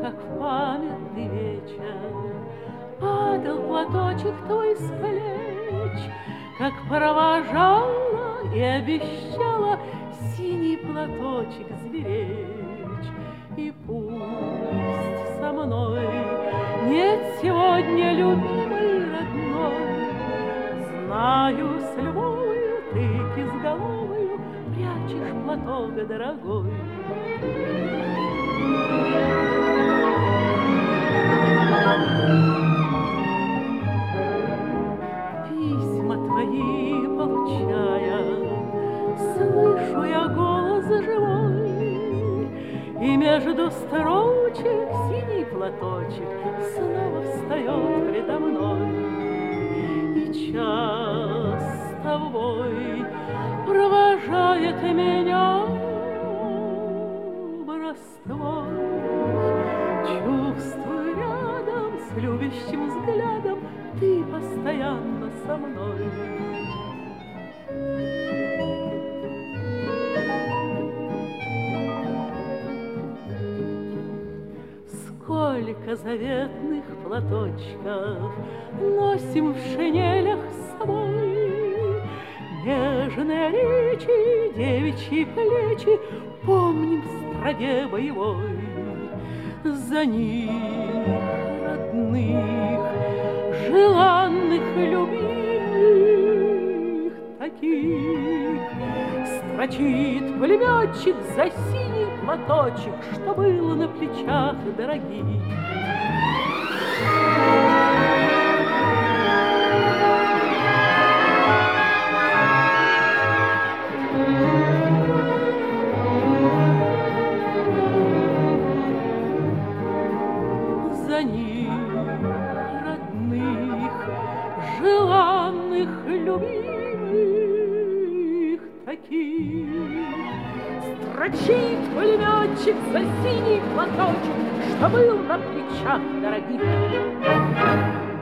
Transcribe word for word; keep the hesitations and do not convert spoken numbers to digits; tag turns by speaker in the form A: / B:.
A: как в памятный вечер падал платочек твой с плеч, как провожала и обещала синий платочек зверечь. И пусть со мной нет сегодня любимой родной, знаю, с любовью ты кизголовою прячешь платок дорогой. Письма твои получая, слышу я голос живой, и между строчек синий платочек снова встает предо мной. И час с тобой провожает меня броствой. Чувствую рядом с любящим взглядом ты постоянно со мной. Сколько заветных платочков носим в шинелях с собой, нежные речи, девичьи плечи помним в строге боевой. За них, родных, желанных, любимых таких, строчит пулеметчик за синий платочек, что было на плечах дорогих. За них, родных, желанных, любимых таких, строчит пулеметчик за синий платочек, что был на плечах дорогих.